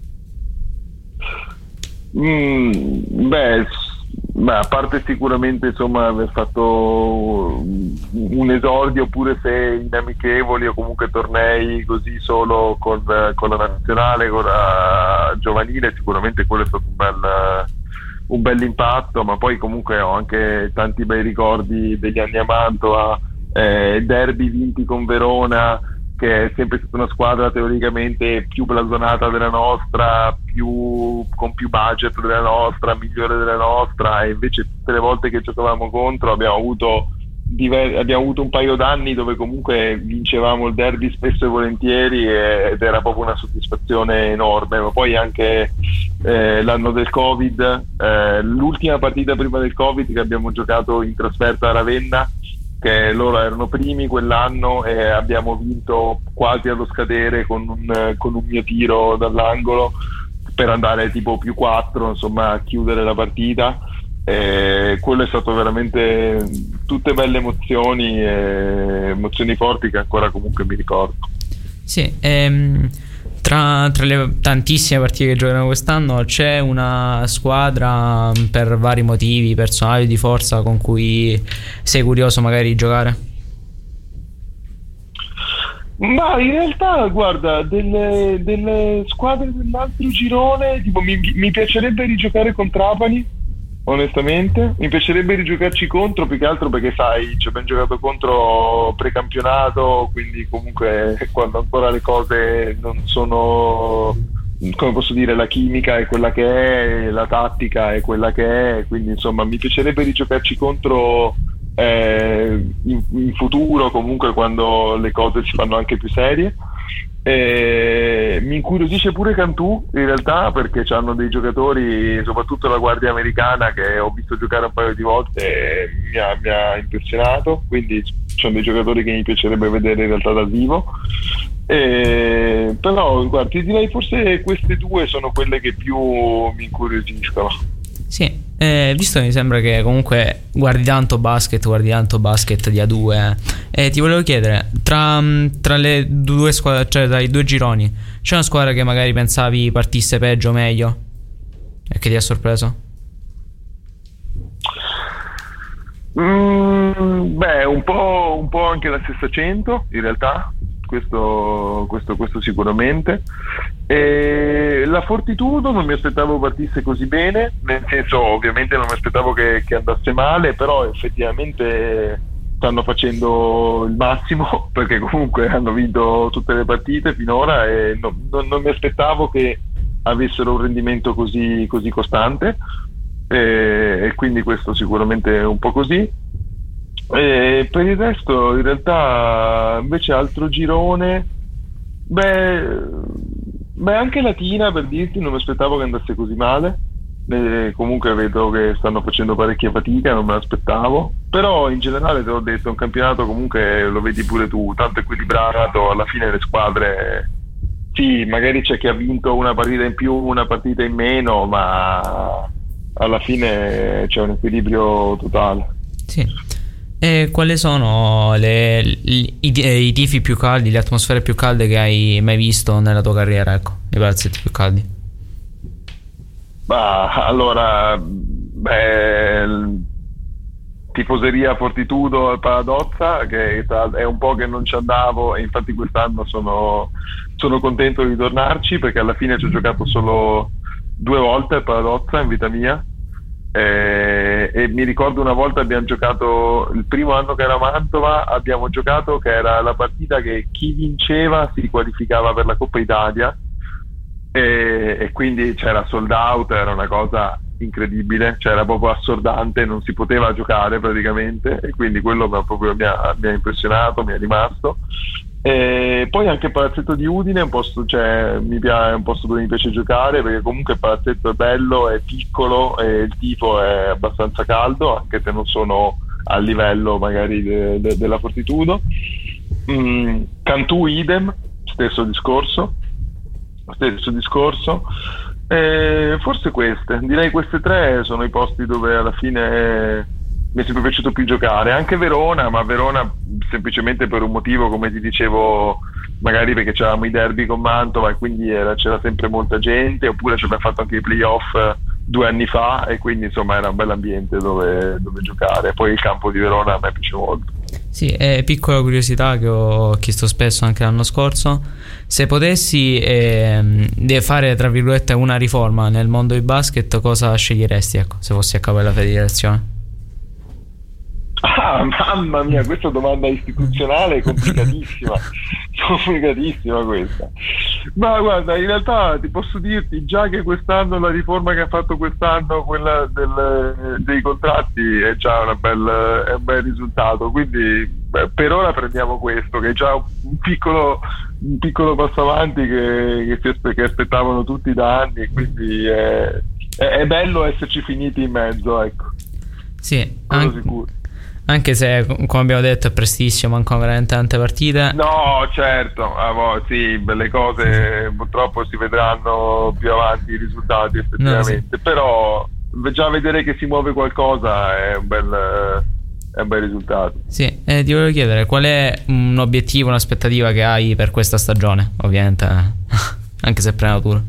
Beh, a parte sicuramente, insomma, aver fatto un esordio, pure se in amichevoli o comunque tornei così solo con la nazionale, con la giovanile, sicuramente quello è stato un bel impatto. Ma poi comunque ho anche tanti bei ricordi degli anni a Mantova, derby vinti con Verona, che è sempre stata una squadra teoricamente più blasonata della nostra, con più budget della nostra, migliore della nostra, e invece tutte le volte che giocavamo contro abbiamo avuto un paio d'anni dove comunque vincevamo il derby spesso e volentieri, ed era proprio una soddisfazione enorme. Ma poi anche l'anno del Covid, l'ultima partita prima del Covid che abbiamo giocato in trasferta a Ravenna, che loro erano primi quell'anno, e abbiamo vinto quasi allo scadere con un mio tiro dall'angolo per andare tipo +4, insomma, a chiudere la partita. Quello è stato veramente tutte belle emozioni, emozioni forti che ancora comunque mi ricordo. Sì, tra le tantissime partite che giocheremo quest'anno, c'è una squadra per vari motivi personali di forza con cui sei curioso magari di giocare? Ma in realtà, guarda, delle squadre dell'altro girone, tipo, mi piacerebbe rigiocare con Trapani, onestamente. Mi piacerebbe rigiocarci contro, più che altro perché, sai, ci abbiamo giocato contro precampionato, quindi comunque quando ancora le cose non sono, come posso dire, la chimica è quella che è, la tattica è quella che è, quindi insomma mi piacerebbe rigiocarci contro in futuro, comunque quando le cose si fanno anche più serie. Mi incuriosisce pure Cantù in realtà, perché hanno dei giocatori, soprattutto la guardia americana, che ho visto giocare un paio di volte e mi ha impressionato, quindi sono dei giocatori che mi piacerebbe vedere in realtà dal vivo. Però guarda, ti direi forse queste due sono quelle che più mi incuriosiscono. Sì, visto che mi sembra che comunque guardi tanto basket di A2, ti volevo chiedere, tra le due squadre, cioè tra i due gironi, c'è una squadra che magari pensavi partisse peggio o meglio e che ti ha sorpreso? Beh, un po' anche la stessa 100 in realtà, questo sicuramente. E la Fortitudo non mi aspettavo partisse così bene, nel senso, ovviamente non mi aspettavo che andasse male, però effettivamente stanno facendo il massimo, perché comunque hanno vinto tutte le partite finora e non mi aspettavo che avessero un rendimento così costante, e quindi questo sicuramente è un po' così. E per il resto in realtà invece altro girone, anche Latina, per dirti, non mi aspettavo che andasse così male. Comunque vedo che stanno facendo parecchia fatica, non me l'aspettavo, però in generale te l'ho detto, è un campionato comunque, lo vedi pure tu, tanto equilibrato, alla fine le squadre, sì, magari c'è chi ha vinto una partita in più, una partita in meno, ma alla fine c'è un equilibrio totale. Sì. E quali sono i tifi più caldi, le atmosfere più calde che hai mai visto nella tua carriera, ecco, i palazzetti più caldi? Allora, tifoseria Fortitudo al Paladozza, che è un po' che non ci andavo, e infatti quest'anno sono contento di tornarci, perché alla fine ci ho giocato solo 2 volte al Paladozza in vita mia. E mi ricordo una volta abbiamo giocato, il primo anno che era a Mantova, abbiamo giocato che era la partita che chi vinceva si qualificava per la Coppa Italia, e quindi c'era sold out, era una cosa incredibile, cioè era proprio assordante, non si poteva giocare praticamente, e quindi quello mi ha impressionato, mi è rimasto. E poi anche il palazzetto di Udine è un posto, è un posto dove mi piace giocare, perché comunque il palazzetto è bello, è piccolo e il tifo è abbastanza caldo, anche se non sono a livello magari della Fortitudo. Cantù idem, stesso discorso. Forse queste 3 sono i posti dove alla fine mi è sempre piaciuto più giocare. Anche Verona, ma Verona semplicemente per un motivo, come ti dicevo, magari perché c'eravamo i derby con Mantova e quindi c'era sempre molta gente, oppure ci abbiamo fatto anche i playoff 2 anni fa, e quindi insomma era un bel ambiente dove giocare. Poi il campo di Verona a me piace molto. Sì, piccola curiosità che ho chiesto spesso anche l'anno scorso: se potessi fare tra virgolette una riforma nel mondo del basket, cosa sceglieresti, ecco, se fossi a capo della federazione? Mamma mia, questa domanda istituzionale è complicatissima questa. Ma guarda, in realtà ti posso dirti già che quest'anno la riforma che ha fatto quest'anno, quella dei contratti, è già è un bel risultato, quindi per ora prendiamo questo, che è già un piccolo passo avanti che aspettavano tutti da anni, e quindi è bello esserci finiti in mezzo, ecco. Sì, sicuro. Anche se, come abbiamo detto, è prestissimo, mancano veramente tante partite. No, certo, sì, le cose purtroppo si vedranno più avanti, i risultati effettivamente, sì. Però già vedere che si muove qualcosa è un bel risultato. Sì, ti volevo chiedere qual è un obiettivo, un'aspettativa che hai per questa stagione, ovviamente, anche se è prematuro.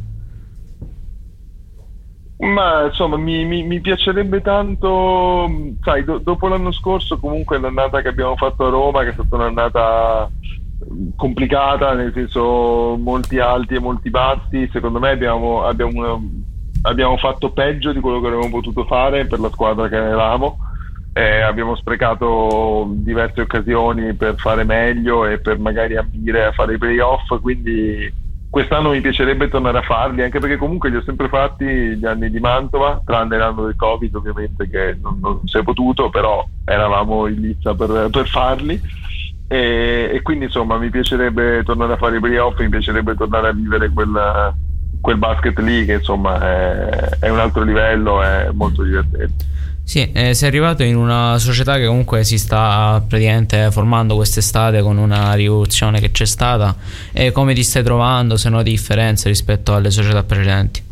Ma insomma mi piacerebbe tanto, sai, dopo l'anno scorso, comunque l'annata che abbiamo fatto a Roma, che è stata un'annata complicata, nel senso molti alti e molti bassi, secondo me abbiamo fatto peggio di quello che avremmo potuto fare per la squadra che avevamo, abbiamo sprecato diverse occasioni per fare meglio e per magari ambire a fare i playoff, quindi quest'anno mi piacerebbe tornare a farli, anche perché comunque li ho sempre fatti gli anni di Mantova, tranne l'anno del Covid ovviamente, che non si è potuto, però eravamo in lizza per farli, e quindi insomma mi piacerebbe tornare a fare i playoff, mi piacerebbe tornare a vivere quel basket lì, che insomma è un altro livello, è molto divertente. Sì, sei arrivato in una società che comunque si sta praticamente formando quest'estate con una rivoluzione che c'è stata, e come ti stai trovando, se noti differenze rispetto alle società precedenti?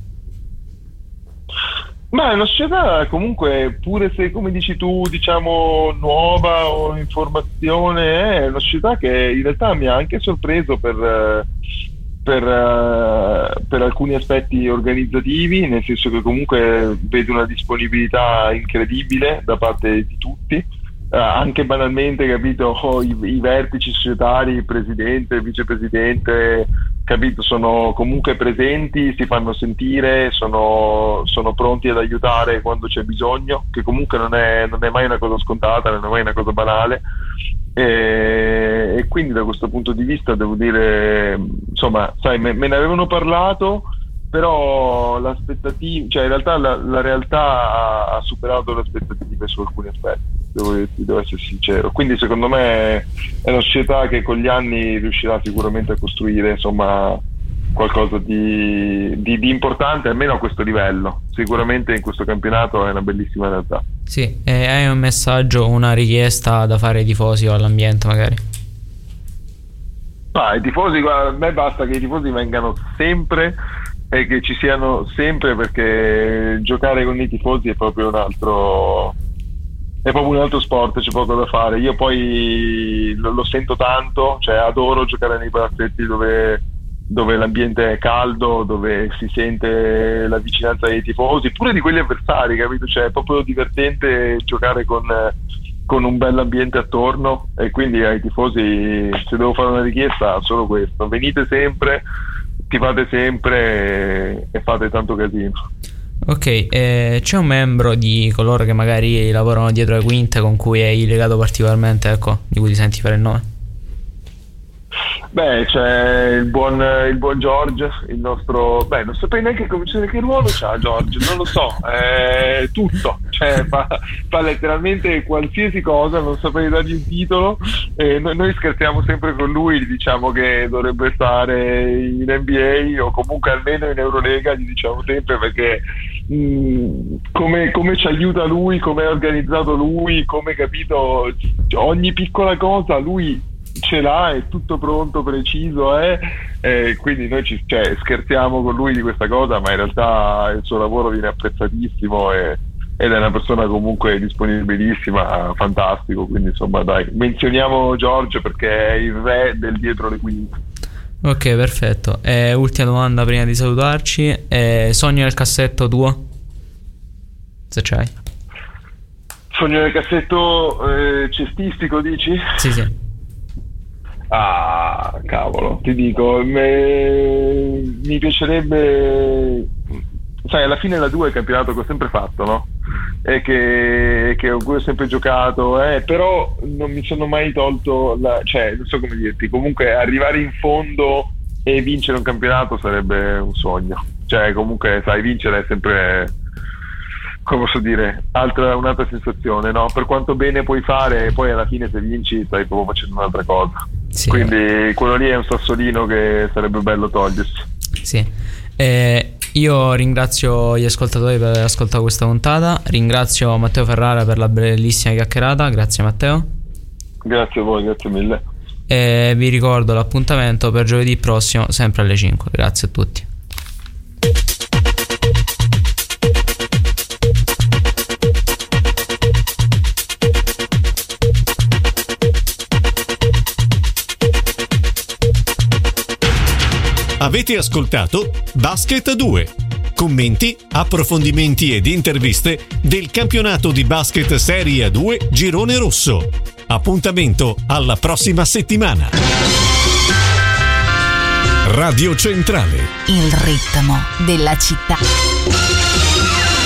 Ma è una società comunque, pure se come dici tu, diciamo nuova o in formazione, è una società che in realtà mi ha anche sorpreso per alcuni aspetti organizzativi, nel senso che comunque vedo una disponibilità incredibile da parte di tutti, anche banalmente, capito, i vertici societari, il presidente, il vicepresidente, capito, sono comunque presenti, si fanno sentire, sono pronti ad aiutare quando c'è bisogno, che comunque non è mai una cosa scontata, non è mai una cosa banale, e quindi da questo punto di vista devo dire, insomma, sai, me ne avevano parlato, però l'aspettativa, cioè in realtà la realtà ha superato le aspettative su alcuni aspetti, devo essere sincero. Quindi secondo me è una società che con gli anni riuscirà sicuramente a costruire, insomma, qualcosa di importante, almeno a questo livello. Sicuramente in questo campionato è una bellissima realtà. Sì, e hai un messaggio, una richiesta da fare ai tifosi o all'ambiente magari? I tifosi, guarda, a me basta che i tifosi vengano sempre e che ci siano sempre, perché giocare con i tifosi è proprio un altro sport, c'è poco da fare. Io poi lo sento tanto, cioè adoro giocare nei palazzetti dove l'ambiente è caldo, dove si sente la vicinanza dei tifosi, pure di quelli avversari, capito? Cioè è proprio divertente giocare con un bel ambiente attorno, e quindi ai tifosi, se devo fare una richiesta, solo questo: venite sempre, tifate sempre e fate tanto casino. Ok, c'è un membro di coloro che magari lavorano dietro le quinte con cui hai legato particolarmente, ecco, di cui ti senti fare il nome? Beh, c'è il buon George, il nostro, non saprei neanche che ruolo c'ha George, non lo so, tutto, cioè fa letteralmente qualsiasi cosa, non saprei dargli un titolo, noi scherziamo sempre con lui, diciamo che dovrebbe stare in NBA o comunque almeno in Eurolega, gli diciamo sempre, perché come ci aiuta lui, come è organizzato lui, come, capito, ogni piccola cosa lui ce l'ha, è tutto pronto, preciso, quindi noi scherziamo con lui di questa cosa, ma in realtà il suo lavoro viene apprezzatissimo ed è una persona comunque disponibilissima, fantastico. Quindi insomma, dai, menzioniamo George perché è il re del dietro le quinte. Ok, perfetto. Ultima domanda prima di salutarci. Sogno nel cassetto tuo? Se c'hai. Sogno nel cassetto cestistico, dici? Sì. Ah, cavolo, ti dico, mi piacerebbe, sai, alla fine la 2 è il campionato che ho sempre fatto, no? E che ho sempre giocato, però non mi sono mai tolto cioè, non so come dirti, comunque arrivare in fondo e vincere un campionato sarebbe un sogno. Cioè, comunque, sai, vincere è sempre, come posso dire, un'altra sensazione, no? Per quanto bene puoi fare, poi alla fine se vinci stai proprio facendo un'altra cosa. Sì. Quindi quello lì è un sassolino che sarebbe bello togliersi. Sì. Io ringrazio gli ascoltatori per aver ascoltato questa puntata. Ringrazio Matteo Ferrara per la bellissima chiacchierata. Grazie Matteo. Grazie a voi, grazie mille. E vi ricordo l'appuntamento per giovedì prossimo, sempre alle 5. Grazie a tutti. Avete ascoltato Basket 2. Commenti, approfondimenti ed interviste del campionato di basket Serie A2 Girone Rosso. Appuntamento alla prossima settimana. Radio Centrale. Il ritmo della città.